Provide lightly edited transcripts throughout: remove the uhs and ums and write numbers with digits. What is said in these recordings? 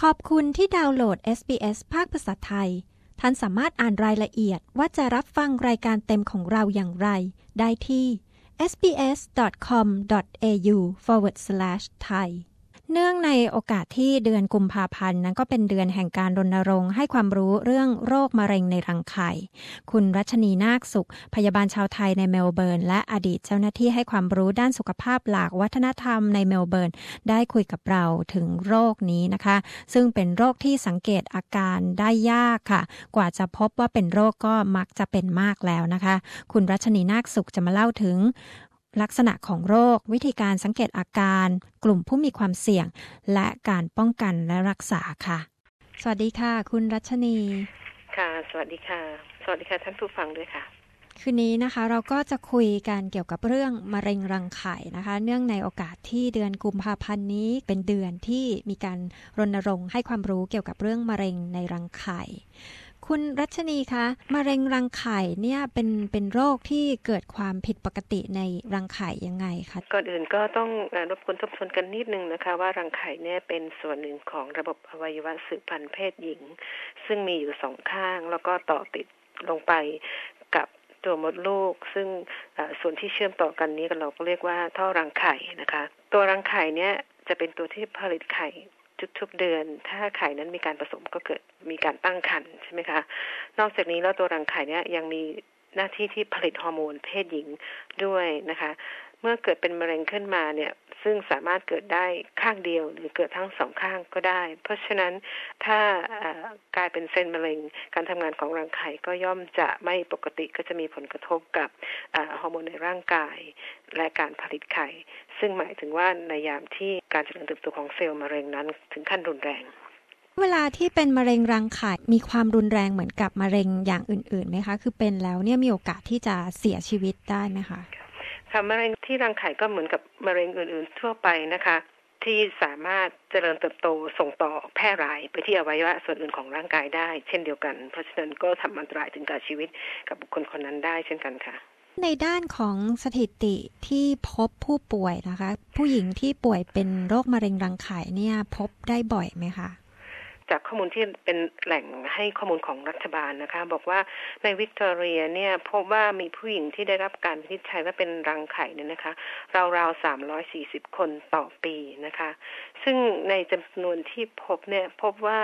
ขอบคุณที่ดาวน์โหลด SBS ภาคภาษาไทยท่านสามารถอ่านรายละเอียดว่าจะรับฟังรายการเต็มของเราอย่างไรได้ที่ sbs.com.au/thai เนื่องในโอกาสที่เดือนกุมภาพันธ์นั้นก็เป็นเดือนแห่งการรณรงค์ให้ความรู้เรื่องโรคมะเร็งในรังไข่คุณรัชนีนาคสุขพยาบาลชาวไทยในเมลเบิร์นและอดีตเจ้าหน้าที่ให้ความรู้ด้านสุขภาพหลากวัฒนธรรมในเมลเบิร์นได้คุยกับเราถึงโรคนี้นะคะซึ่งเป็นโรคที่สังเกตอาการได้ยากค่ะกว่าจะพบว่าเป็นโรคก็มักจะเป็นมากแล้วนะคะคุณรัชนีนาคสุขจะมาเล่าถึงลักษณะของโรควิธีการสังเกตอาการกลุ่มผู้มีความเสี่ยงและการป้องกันและรักษาค่ะสวัสดีค่ะคุณรัชนีค่ะสวัสดีค่ะสวัสดีค่ะท่านผู้ฟังด้วยค่ะคืนนี้นะคะเราก็จะคุยกันเกี่ยวกับเรื่องมะเร็งรังไข่นะคะเนื่องในโอกาสที่เดือนกุมภาพันธ์นี้เป็นเดือนที่มีการรณรงค์ให้ความรู้เกี่ยวกับเรื่องมะเร็งในรังไข่คุณรัชนีคะมะเร็งรังไข่เนี่ยเป็นโรคที่เกิดความผิดปกติในรังไข่ยังไงคะก่อนอื่นก็ต้องรบกวนทบทวนกันนิดนึงนะคะว่ารังไข่เนี่ยเป็นส่วนหนึ่งของระบบอวัยวะสืบพันธุ์เพศหญิงซึ่งมีอยู่สองข้างแล้วก็ต่อติดลงไปกับตัวมดลูกซึ่งส่วนที่เชื่อมต่อกันนี้เราก็เรียกว่าท่อรังไข่นะคะตัวรังไข่เนี่ยจะเป็นตัวที่ผลิตไข่ทุกๆเดือนถ้าไข่นั้นมีการผสมก็เกิดมีการตั้งครรภ์ใช่ไหมคะนอกจากนี้แล้วตัวรังไข่เนี่ยยังมีหน้าที่ที่ผลิตฮอร์โมนเพศหญิงด้วยนะคะเมื่อเกิดเป็นมะเร็งขึ้นมาเนี่ยซึ่งสามารถเกิดได้ข้างเดียวหรือเกิดทั้งสองข้างก็ได้เพราะฉะนั้นถ้ากลายเป็นเซลล์มะเร็งการทำงานของรังไข่ก็ย่อมจะไม่ปกติก็จะมีผลกระทบกับฮอร์โมนในร่างกายและการผลิตไข่ซึ่งหมายถึงว่าในยามที่การเจริญเติบโตของเซลล์มะเร็งนั้นถึงขั้นรุนแรงเวลาที่เป็นมะเร็งรังไข่มีความรุนแรงเหมือนกับมะเร็งอย่างอื่นๆไหมคะคือเป็นแล้วเนี่ยมีโอกาสที่จะเสียชีวิตได้ไหมคะค่ะมะเร็งที่รังไข่ก็เหมือนกับมะเร็งอื่นๆทั่วไปนะคะที่สามารถเจริญเติบโตส่งต่อแพร่หลายไปที่อวัยวะส่วนอื่นของร่างกายได้เช่นเดียวกันเพราะฉะนั้นก็ทำอันตรายถึงกับชีวิตกับบุคคลคนนั้นได้เช่นกันค่ะในด้านของสถิติที่พบผู้ป่วยนะคะผู้หญิงที่ป่วยเป็นโรคมะเร็งรังไข่เนี่ยพบได้บ่อยไหมคะจากข้อมูลที่เป็นแหล่งให้ข้อมูลของรัฐบาลนะคะบอกว่าในวิกตอเรียเนี่ยพบว่ามีผู้หญิงที่ได้รับการวินิจฉัยว่าเป็นรังไข่เนี่ยนะคะราวๆ340คนต่อปีนะคะซึ่งในจำนวนที่พบเนี่ยพบว่า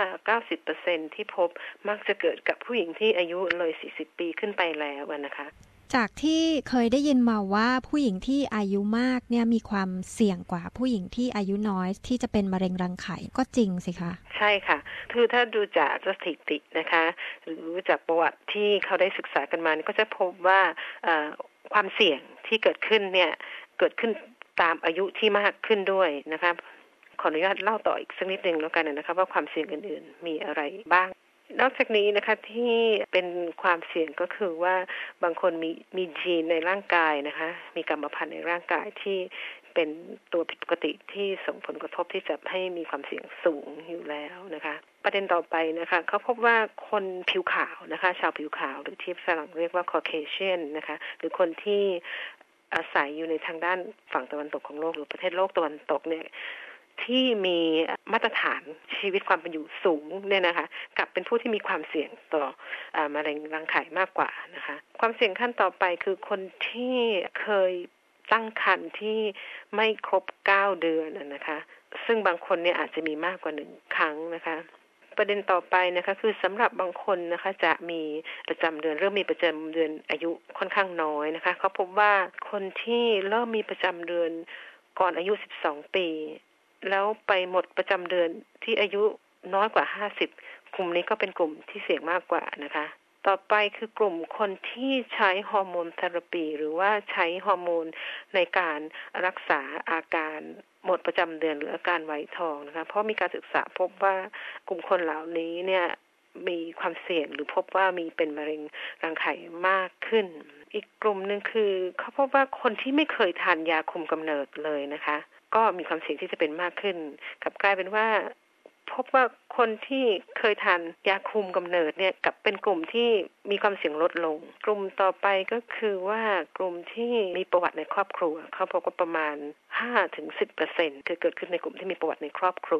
90% ที่พบมักจะเกิดกับผู้หญิงที่อายุเลย40ปีขึ้นไปแล้วนะคะจากที่เคยได้ยินมาว่าผู้หญิงที่อายุมากเนี่ยมีความเสี่ยงกว่าผู้หญิงที่อายุน้อยที่จะเป็นมะเร็งรังไข่ก็จริงสิคะใช่ค่ะคือถ้าดูจากสถิตินะคะหรือจากประวัติที่เขาได้ศึกษากันมาก็จะพบว่าความเสี่ยงที่เกิดขึ้นเนี่ยเกิดขึ้นตามอายุที่มากขึ้นด้วยนะคะขออนุญาตเล่าต่ออีกสักนิดนึงแล้วกันนะคะว่าความเสี่ยงอื่นๆมีอะไรบ้างนอกจากนี้นะคะที่เป็นความเสี่ยงก็คือว่าบางคนมียีนในร่างกายนะคะมีกรรมพันธุ์ในร่างกายที่เป็นตัวผิดปกติที่ส่งผลกระทบที่จะให้มีความเสี่ยงสูงอยู่แล้วนะคะประเด็นต่อไปนะคะเขาพบว่าคนผิวขาวนะคะชาวผิวขาวหรือที่ฝรั่งเรียกว่า Caucasian นะคะหรือคนที่อาศัยอยู่ในทางด้านฝั่งตะวันตกของโลกหรือประเทศโลกตะวันตกเนี่ยที่มีมาตรฐานชีวิตความเป็นอยู่สูงเนี่ยนะคะกับเป็นผู้ที่มีความเสี่ยงต่อมะเร็งรังไข่มากกว่านะคะความเสี่ยงขั้นต่อไปคือคนที่เคยตั้งครรภ์ที่ไม่ครบ9 เดือนนะคะซึ่งบางคนเนี่ยอาจจะมีมากกว่า1 ครั้งนะคะประเด็นต่อไปนะคะคือสำหรับบางคนนะคะจะมีประจำเดือนเริ่มมีประจำเดือนอายุค่อนข้างน้อยนะคะเขาพบว่าคนที่เริ่มมีประจำเดือนก่อนอายุ12 ปีแล้วไปหมดประจำเดือนที่อายุน้อยกว่า50กลุ่มนี้ก็เป็นกลุ่มที่เสี่ยงมากกว่านะคะต่อไปคือกลุ่มคนที่ใช้ฮอร์โมนเทอราปีหรือว่าใช้ฮอร์โมนในการรักษาอาการหมดประจำเดือนหรืออาการไวท์ทองนะคะเพราะมีการศึกษาพบว่ากลุ่มคนเหล่านี้เนี่ยมีความเสี่ยงหรือพบว่ามีเป็นมะเร็งรังไข่มากขึ้นอีกกลุ่มนึงคือเขาพบว่าคนที่ไม่เคยทานยาคุมกำเนิดเลยนะคะก็มีความเสี่ยงที่จะเป็นมากขึ้นกลับกลายเป็นว่าพบว่าคนที่เคยทานยาคุมกำเนิดเนี่ยกับเป็นกลุ่มที่มีความเสี่ยงลดลงกลุ่มต่อไปก็คือว่ากลุ่มที่มีประวัติในครอบครัวเขาพบว่าประมาณ 5-10% คือเกิดขึ้นในกลุ่มที่มีประวัติในครอบครัว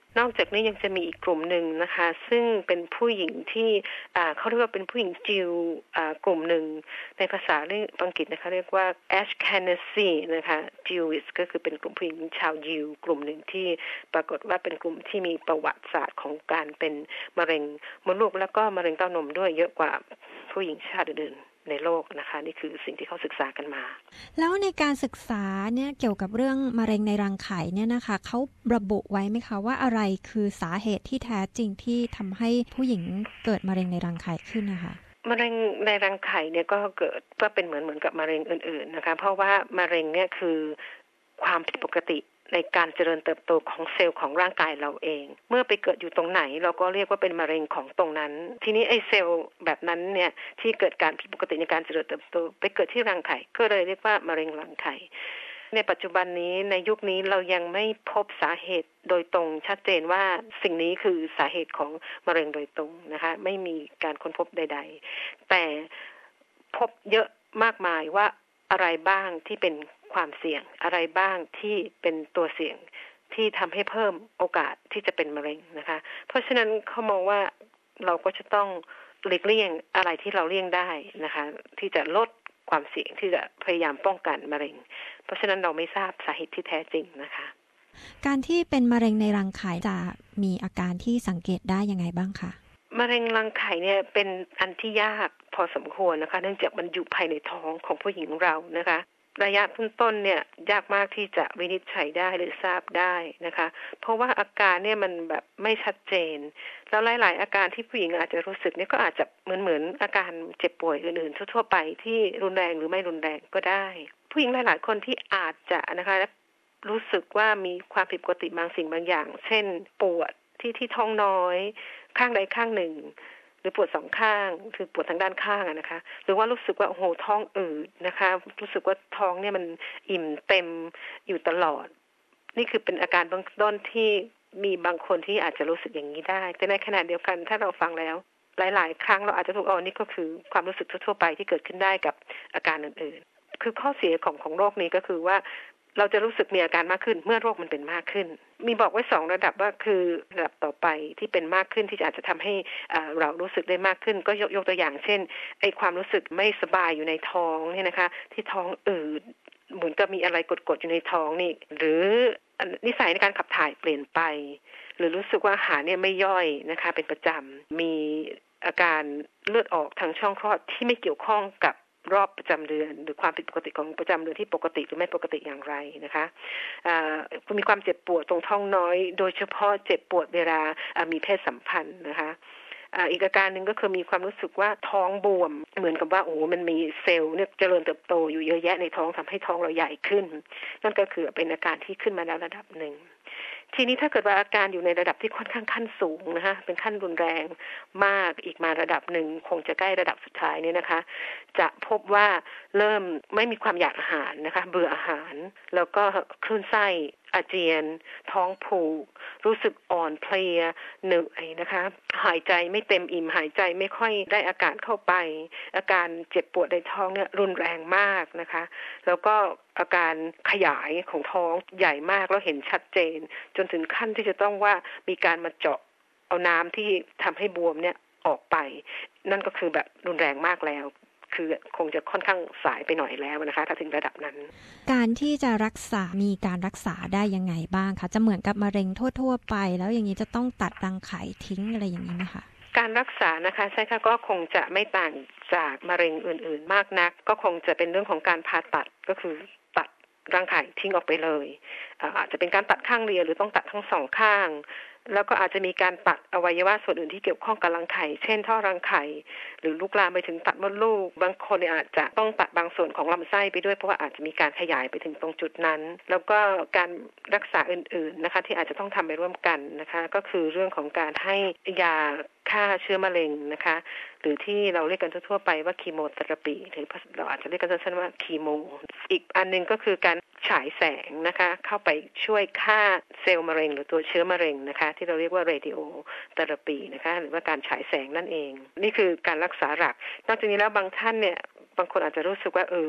นอกจากนี้ยังจะมีอีกกลุ่มหนึ่งนะคะซึ่งเป็นผู้หญิงที่เขาเรียกว่าเป็นผู้หญิงจิวกลุ่มหนึ่งในภาษาอังกฤษนะคะเรียกว่า Ashkenazi นะคะ Jewish ก็คือเป็นกลุ่มผู้หญิงชาวยิวกลุ่มหนึ่งที่ปรากฏว่าเป็นกลุ่มที่มีประวัติศาสตร์ของการเป็นมะเร็งมดลูกแล้วก็มะเร็งเต้านมด้วยเยอะกว่าผู้หญิงชาติอื่นในโลกนะคะนี่คือสิ่งที่เขาศึกษากันมาแล้วในการศึกษาเนี่ยเกี่ยวกับเรื่องมะเร็งในรังไข่เนี่ยนะคะเขาระบุไว้ไหมคะว่าอะไรคือสาเหตุที่แท้จริงที่ทำให้ผู้หญิงเกิดมะเร็งในรังไข่ขึ้นนะคะมะเร็งในรังไข่เนี่ยก็เกิดก็เป็นเหมือนกับมะเร็งอื่นๆนะคะเพราะว่ามะเร็งเนี่ยคือความผิดปกติในการเจริญเติบโตของเซลล์ของร่างกายเราเองเมื่อไปเกิดอยู่ตรงไหนเราก็เรียกว่าเป็นมะเร็งของตรงนั้นทีนี้ไอ้เซลล์แบบนั้นเนี่ยที่เกิดการผิดปกติในการเจริญเติบโตไปเกิดที่รังไข่ก็เลยเรียกว่ามะเร็งรังไข่ในปัจจุบันนี้ในยุคนี้เรายังไม่พบสาเหตุโดยตรงชัดเจนว่าสิ่งนี้คือสาเหตุของมะเร็งโดยตรงนะคะไม่มีการค้นพบใดๆแต่พบเยอะมากมายว่าอะไรบ้างที่เป็นความเสี่ยงอะไรบ้างที่เป็นตัวเสี่ยงที่ทำให้เพิ่มโอกาสที่จะเป็นมะเร็งนะคะเพราะฉะนั้นเขามองว่าเราก็จะต้องหลีกเลี่ยงอะไรที่เราเลี่ยงได้นะคะที่จะลดความเสี่ยงที่จะพยายามป้องกันมะเร็งเพราะฉะนั้นเราไม่ทราบสาเหตุที่แท้จริงนะคะการที่เป็นมะเร็งในรังไข่จะมีอาการที่สังเกตได้ยังไงบ้างคะมะเร็งรังไข่เนี่ยเป็นอันที่ยากพอสมควรนะคะเนื่องจากมันอยู่ภายในท้องของผู้หญิงเรานะคะระยะต้นๆเนี่ยยากมากที่จะวินิจฉัยได้หรือทราบได้นะคะเพราะว่าอาการเนี่ยมันแบบไม่ชัดเจนแล้วหลายๆอาการที่ผู้หญิงอาจจะรู้สึกเนี่ยก็อาจจะเหมือนอาการเจ็บป่วยอื่นๆทั่วๆไปที่รุนแรงหรือไม่รุนแรงก็ได้ผู้หญิงหลายๆคนที่อาจจะนะคะรู้สึกว่ามีความผิดปกติบางสิ่งบางอย่างเช่นปวดที่ท้องน้อยข้างใดข้างหนึ่งหรือปวดสองข้างคือปวดทางด้านข้างนะคะหรือว่ารู้สึกว่าโอ้โหท้องอืดนะคะรู้สึกว่าท้องเนี่ยมันอิ่มเต็มอยู่ตลอดนี่คือเป็นอาการเบื้องต้นที่มีบางคนที่อาจจะรู้สึกอย่างนี้ได้แต่ในขณะเดียวกันถ้าเราฟังแล้วหลายๆครั้งเราอาจจะถูกนี่ก็คือความรู้สึกทั่วไปที่เกิดขึ้นได้กับอาการอื่นๆคือข้อเสียของโรคนี้ก็คือว่าเราจะรู้สึกมีอาการมากขึ้นเมื่อโรคมันเป็นมากขึ้นมีบอกไว้2ระดับว่าคือระดับต่อไปที่เป็นมากขึ้นที่อาจจะทำให้เรารู้สึกได้มากขึ้นก็ยกตัวอย่างเช่นไอ้ความรู้สึกไม่สบายอยู่ในท้องเนี่ยนะคะที่ท้องอืดเหมือนกับมีอะไรกดๆอยู่ในท้องนี่หรือนิสัยในการขับถ่ายเปลี่ยนไปหรือรู้สึกว่าอาหารเนี่ยไม่ย่อยนะคะเป็นประจำมีอาการเลือดออกทางช่องคลอดที่ไม่เกี่ยวข้องกับรอบประจำเดือนหรือความผิดปกติของประจำเดือนที่ปกติหรือไม่ปกติอย่างไรนะคะมีความเจ็บปวดตรงท้องน้อยโดยเฉพาะเจ็บปวดเวลามีเพศสัมพันธ์นะคะอีกอาการหนึ่งก็คือมีความรู้สึกว่าท้องบวมเหมือนกับว่าโอ้มันมีเซลล์เนี่ยเจริญเติบโตอยู่เยอะแยะในท้องทำให้ท้องเราใหญ่ขึ้นนั่นก็คือเป็นอาการที่ขึ้นมาแล้วระดับหนึ่งทีนี้ถ้าเกิดว่าอาการอยู่ในระดับที่ค่อนข้างขั้นสูงนะคะเป็นขั้นรุนแรงมากอีกมาระดับหนึ่งคงจะใกล้ระดับสุดท้ายเนี่ยนะคะจะพบว่าเริ่มไม่มีความอยากอาหารนะคะเบื่ออาหารแล้วก็คลื่นไส้อาเจียนท้องผูกรู้สึกอ่อนเพลียเหนื่อยนะคะหายใจไม่เต็มอิ่มหายใจไม่ค่อยได้อากาศเข้าไปอาการเจ็บปวดในท้องเนี่ยรุนแรงมากนะคะแล้วก็อาการขยายของท้องใหญ่มากแล้วเห็นชัดเจนจนถึงขั้นที่จะต้องว่ามีการมาเจาะเอาน้ำที่ทำให้บวมเนี่ยออกไปนั่นก็คือแบบรุนแรงมากแล้วคือคงจะค่อนข้างสายไปหน่อยแล้วนะคะถ้าถึงระดับนั้นการที่จะรักษามีการรักษาได้ยังไงบ้างคะจะเหมือนกับมะเร็งทั่วๆไปแล้วอย่างนี้จะต้องตัดรังไข่ทิ้งอะไรอย่างนี้ไหมคะการรักษานะคะใช่ค่ะก็คงจะไม่ต่างจากมะเร็งอื่นๆมากนักก็คงจะเป็นเรื่องของการผ่าตัดก็คือตัดรังไข่ทิ้งออกไปเลยอาจจะเป็นการตัดข้างเดียวหรือต้องตัดทั้งสองข้างแล้วก็อาจจะมีการตัดอวัยวะส่วนอื่นที่เกี่ยวข้องกับรังไข่เช่นท่อรังไข่หรือลุกลามไปถึงตัดมดลูกบางคนอาจจะต้องตัดบางส่วนของลำไส้ไปด้วยเพราะว่าอาจจะมีการขยายไปถึงตรงจุดนั้นแล้วก็การรักษาอื่นๆนะคะที่อาจจะต้องทำไปร่วมกันนะคะก็คือเรื่องของการให้ยาฆ่าเชื้อมะเร็งนะคะหรือที่เราเรียกกันทั่วไปว่าคีโมเทอราปีหรือเราอาจจะเรียกกันสั้นๆว่าคีโมอีกอันนึงก็คือการฉายแสงนะคะเข้าไปช่วยฆ่าเซลล์มะเร็งหรือตัวเชื้อมะเร็งนะคะที่เราเรียกว่าเรดิโอเทอราปีนะคะหรือว่าการฉายแสงนั่นเองนี่คือการรักษาหลักนอกจากนี้แล้วบางท่านเนี่ยบางคนอาจจะรู้สึกว่า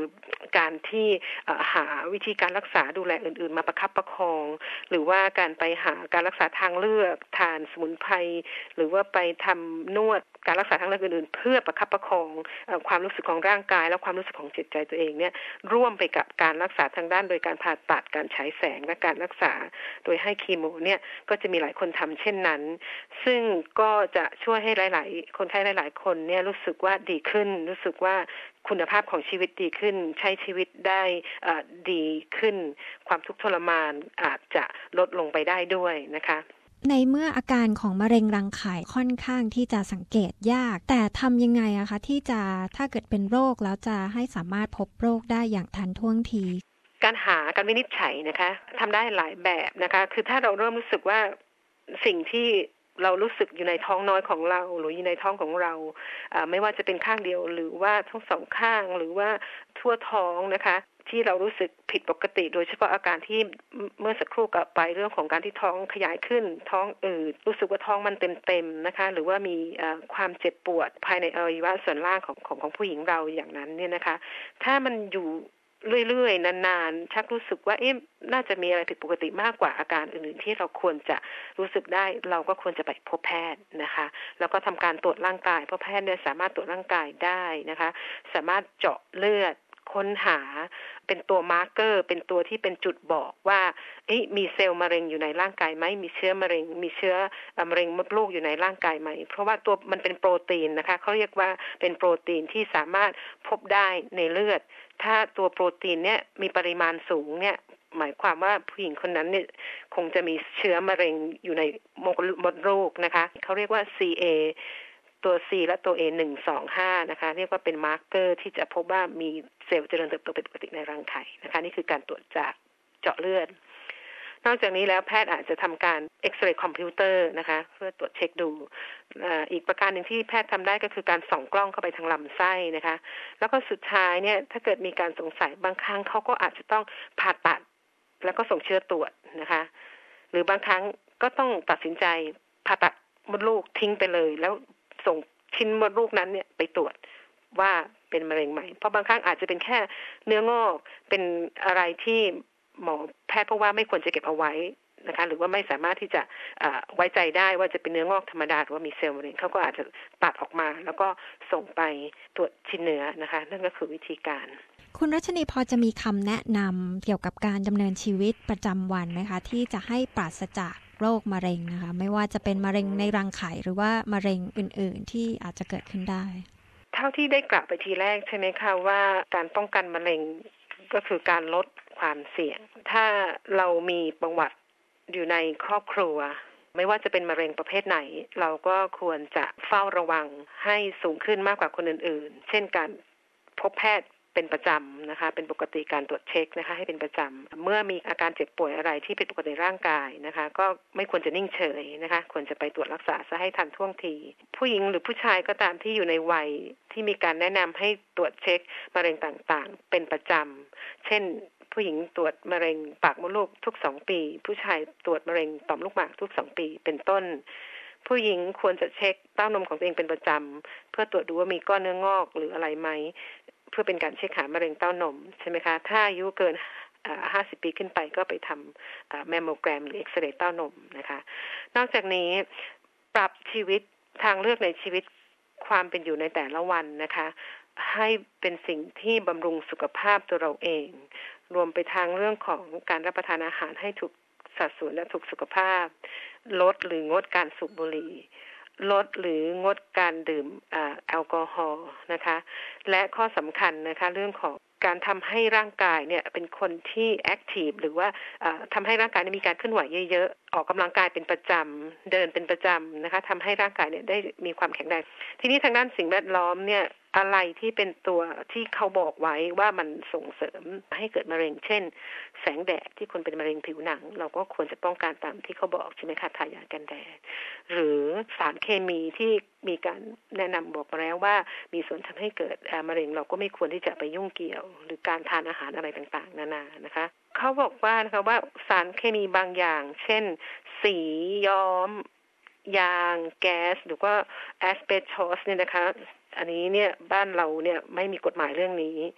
การที่หาวิธีการรักษาดูแลอื่นๆมาประคับประคองหรือว่าการไปหาการรักษาทางเลือกทานสมุนไพรหรือว่าไปทำนวดการรักษาทางเลือกอื่นๆเพื่อประคับประคองความรู้สึกของร่างกายและความรู้สึกของจิตใจตัวเองเนี่ยร่วมไปกับการรักษาทางด้านโดยการผ่าตัดการฉายแสงและการรักษาโดยให้คีโมเนี่ยก็จะมีหลายคนทำเช่นนั้นซึ่งก็จะช่วยให้หลายๆคนไข้หลายๆคนเนี่ยรู้สึกว่าดีขึ้นรู้สึกว่าคุณภาพของชีวิตดีขึ้นใช้ชีวิตได้ดีขึ้นความทุกข์ทรมานอาจจะลดลงไปได้ด้วยนะคะในเมื่ออาการของมะเร็งรังไข่ค่อนข้างที่จะสังเกตยากแต่ทำยังไงอะคะที่จะถ้าเกิดเป็นโรคแล้วจะให้สามารถพบโรคได้อย่างทันท่วงทีการวินิจฉัยนะคะทำได้หลายแบบนะคะคือถ้าเราเริ่มรู้สึกว่าสิ่งที่เรารู้สึกอยู่ในท้องน้อยของเราหรืออยู่ในท้องของเราไม่ว่าจะเป็นข้างเดียวหรือว่าทั้งสองข้างหรือว่าทั่วท้องนะคะที่เรารู้สึกผิดปกติโดยเฉพาะอาการที่เมื่อสักครู่กลับไปเรื่องของการที่ท้องขยายขึ้นท้องอืดรู้สึกว่าท้องมันเต็มๆนะคะหรือว่ามีความเจ็บปวดภายในอวัยวะส่วนล่างของผู้หญิงเราอย่างนั้นเนี่ยนะคะถ้ามันอยู่เรื่อยๆนานๆชักรู้สึกว่าน่าจะมีอะไรผิดปกติมากกว่าอาการอื่นๆที่เราควรจะรู้สึกได้เราก็ควรจะไปพบแพทย์นะคะแล้วก็ทำการตรวจร่างกายเพราะแพทย์เนี่ยสามารถตรวจร่างกายได้นะคะสามารถเจาะเลือดค้นหาเป็นตัวมาร์กเกอร์เป็นตัวที่เป็นจุดบอกว่ามีเซลล์มะเร็งอยู่ในร่างกายไหมมีเชื้อมะเร็งมีเชื้อมะเร็งมดลูกอยู่ในร่างกายไหมเพราะว่าตัวมันเป็นโปรตีนนะคะเขาเรียกว่าเป็นโปรตีนที่สามารถพบได้ในเลือดถ้าตัวโปรตีนเนี่ยมีปริมาณสูงเนี่ยหมายความว่าผู้หญิงคนนั้นเนี่ยคงจะมีเชื้อมะเร็งอยู่ในมดลูกนะคะเขาเรียกว่า CA ตัว C และตัว A 125นะคะเรียกว่าเป็นมาร์กเกอร์ที่จะพบว่ามีเซลล์เจริญเติบโตเป็นปกติในรังไข่นะคะนี่คือการตรวจจากเจาะเลือดนอกจากนี้แล้วแพทย์อาจจะทำการเอ็กซเรย์คอมพิวเตอร์นะคะเพื่อตรวจเช็คดูอีกประการหนึ่งที่แพทย์ทำได้ก็คือการส่องกล้องเข้าไปทางลำไส้นะคะแล้วก็สุดท้ายเนี่ยถ้าเกิดมีการสงสัยบางครั้งเขาก็อาจจะต้องผ่าตัดแล้วก็ส่งเชื้อตรวจนะคะหรือบางครั้งก็ต้องตัดสินใจผ่าตัดมดลูกทิ้งไปเลยแล้วส่งชิ้นมดลูกนั้นเนี่ยไปตรวจว่าเป็นมะเร็งไหมเพราะบางครั้งอาจจะเป็นแค่เนื้องอกเป็นอะไรที่หมอแพทย์เพราะว่าไม่ควรจะเก็บเอาไว้นะคะหรือว่าไม่สามารถที่จะไว้ใจได้ว่าจะเป็นเนื้องอกธรรมดาหรือว่ามีเซลล์มะเร็งเขาก็อาจจะตัดออกมาแล้วก็ส่งไปตรวจชิ้นเนื้อนะคะนั่นก็คือวิธีการคุณรัชนีพอจะมีคำแนะนำเกี่ยวกับการดำเนินชีวิตประจำวันไหมคะที่จะให้ปราศจากโรคมะเร็งนะคะไม่ว่าจะเป็นมะเร็งในรังไข่หรือว่ามะเร็งอื่นๆที่อาจจะเกิดขึ้นได้เท่าที่ได้กล่าวไปทีแรกใช่ไหมคะว่าการป้องกันมะเร็งก็คือการลดความเสี่ยงถ้าเรามีประวัติอยู่ในครอบครัวไม่ว่าจะเป็นมะเร็งประเภทไหนเราก็ควรจะเฝ้าระวังให้สูงขึ้นมากกว่าคนอื่นๆเช่นการพบแพทย์เป็นประจำนะคะเป็นปกติการตรวจเช็คนะคะให้เป็นประจำเมื่อมีอาการเจ็บป่วยอะไรที่เป็นปกติร่างกายนะคะก็ไม่ควรจะนิ่งเฉยนะคะควรจะไปตรวจรักษาซะให้ทันท่วงทีผู้หญิงหรือผู้ชายก็ตามที่อยู่ในวัยที่มีการแนะนำให้ตรวจเช็คมะเร็งต่างๆเป็นประจำเช่นผู้หญิงตรวจมะเร็งปากมดลูกทุก2ปีผู้ชายตรวจมะเร็งต่อมลูกหมากทุก2ปีเป็นต้นผู้หญิงควรจะเช็คเต้านมของตัวเองเป็นประจำเพื่อตรวจดูว่ามีก้อนเนื้องอกหรืออะไรไหมเพื่อเป็นการเช็คหามะเร็งเต้านมใช่ไหมคะถ้าอายุเกิน50 ปีขึ้นไปก็ไปทำแมมโมแกรมหรือเอ็กซเรย์เต้านมนะคะนอกจากนี้ปรับชีวิตทางเลือกในชีวิตความเป็นอยู่ในแต่ละวันนะคะให้เป็นสิ่งที่บำรุงสุขภาพตัวเราเองรวมไปทางเรื่องของการรับประทานอาหารให้ถูกสัดส่วนและถูกสุขภาพลดหรืองดการสูบบุหรี่ลดหรืองดการดื่มแอลกอฮอล์นะคะและข้อสำคัญนะคะเรื่องของการทำให้ร่างกายเนี่ยเป็นคนที่แอคทีฟหรือว่าทำให้ร่างกายมีการเคลื่อนไหวเยอะๆออกกำลังกายเป็นประจำเดินเป็นประจำนะคะทำให้ร่างกายเนี่ยได้มีความแข็งแรงทีนี้ทางด้านสิ่งแวดล้อมเนี่ยอะไรที่เป็นตัวที่เขาบอกไว้ว่ามันส่งเสริมให้เกิดมะเร็งเช่นแสงแดดที่คนเป็นมะเร็งผิวหนังเราก็ควรจะป้องกันตามที่เขาบอกใช่ไหมคะทายากันแดดหรือสารเคมีที่มีการแนะนำบอกมาแล้วว่ามีส่วนทำให้เกิดมะเร็งเราก็ไม่ควรที่จะไปยุ่งเกี่ยวหรือการทานอาหารอะไรต่างๆนานานะคะเขาบอกว่านะคะว่าสารเคมีบางอย่างเช่นสีย้อมยางแก๊สหรือว่าแอสเบสทอสเนี่ยนะคะอันนี้เนี่ยบ้านเราเนี่ยไม่มีกฎหมายเรื่องนี้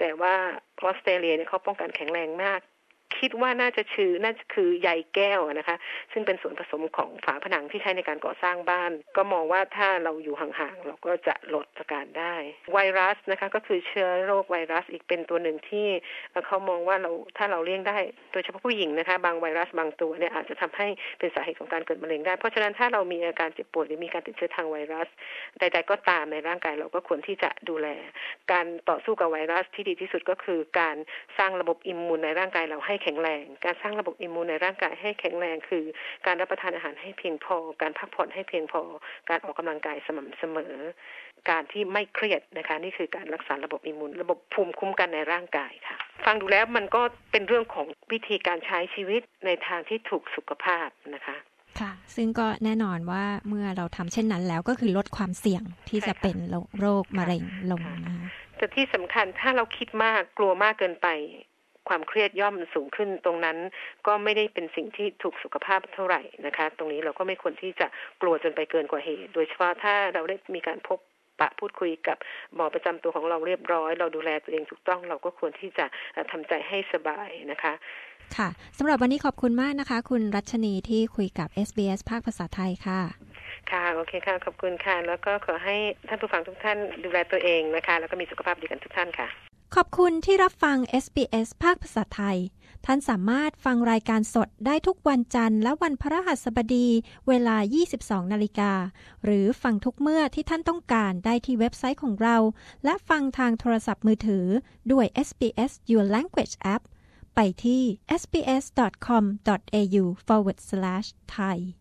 แต่ว่าออสเตรเลียเนี่ยเขาป้องกันแข็งแรงมากคิดว่าน่าจะคือใยแก้วนะคะซึ่งเป็นส่วนผสมของฝาผนังที่ใช้ในการก่อสร้างบ้านก็มองว่าถ้าเราอยู่ห่างๆเราก็จะลดอาการได้ไวรัสนะคะก็คือเชื้อโรคไวรัสอีกเป็นตัวหนึ่งที่เขามองว่าถ้าเราเลี่ยงได้โดยเฉพาะผู้หญิงนะคะบางไวรัสบางตัวเนี่ยอาจจะทำให้เป็นสาเหตุของการเกิดมะเร็งได้เพราะฉะนั้นถ้าเรามีอาการเจ็บป่วยหรือมีการติดเชื้อทางไวรัสใดๆก็ตามในร่างกายเราก็ควรที่จะดูแลการต่อสู้กับไวรัสที่ดีที่สุดก็คือการสร้างระบบอิมมูนในร่างกายเราให้แข็งแรงการสร้างระบบอิมมูนในร่างกายให้แข็งแรงคือการรับประทานอาหารให้เพียงพอการพักผ่อนให้เพียงพอการออกกำลังกายสม่ำเสมอการที่ไม่เครียดนะคะนี่คือการรักษาระบบอิมมูนระบบภูมิคุ้มกันในร่างกายค่ะฟังดูแล้วมันก็เป็นเรื่องของวิธีการใช้ชีวิตในทางที่ถูกสุขภาพนะคะค่ะซึ่งก็แน่นอนว่าเมื่อเราทำเช่นนั้นแล้วก็คือลดความเสี่ยงที่จะเป็นโรคมะเร็งลงนะคะแต่ที่สำคัญถ้าเราคิดมากกลัวมากเกินไปความเครียดย่อมสูงขึ้นตรงนั้นก็ไม่ได้เป็นสิ่งที่ถูกสุขภาพเท่าไหร่นะคะตรงนี้เราก็ไม่ควรที่จะกลัวจนไปเกินกว่าเหตุโดยเฉพาะถ้าเราได้มีการพบปะพูดคุยกับหมอประจำตัวของเราเรียบร้อยเราดูแลตัวเองถูกต้องเราก็ควรที่จะทำใจให้สบายนะคะค่ะสำหรับวันนี้ขอบคุณมากนะคะคุณรัชนีที่คุยกับ SBS ภาคภาษาไทยค่ะค่ะโอเคค่ะขอบคุณค่ะแล้วก็ขอให้ท่านผู้ฟังทุกท่านดูแลตัวเองนะคะแล้วก็มีสุขภาพดีกันทุกท่านค่ะขอบคุณที่รับฟัง SBS ภาคภาษาไทยท่านสามารถฟังรายการสดได้ทุกวันจันทร์และวันพฤหัสบดีเวลา 22:00 น.หรือฟังทุกเมื่อที่ท่านต้องการได้ที่เว็บไซต์ของเราและฟังทางโทรศัพท์มือถือด้วย SBS Your Language App ไปที่ sbs.com.au/thai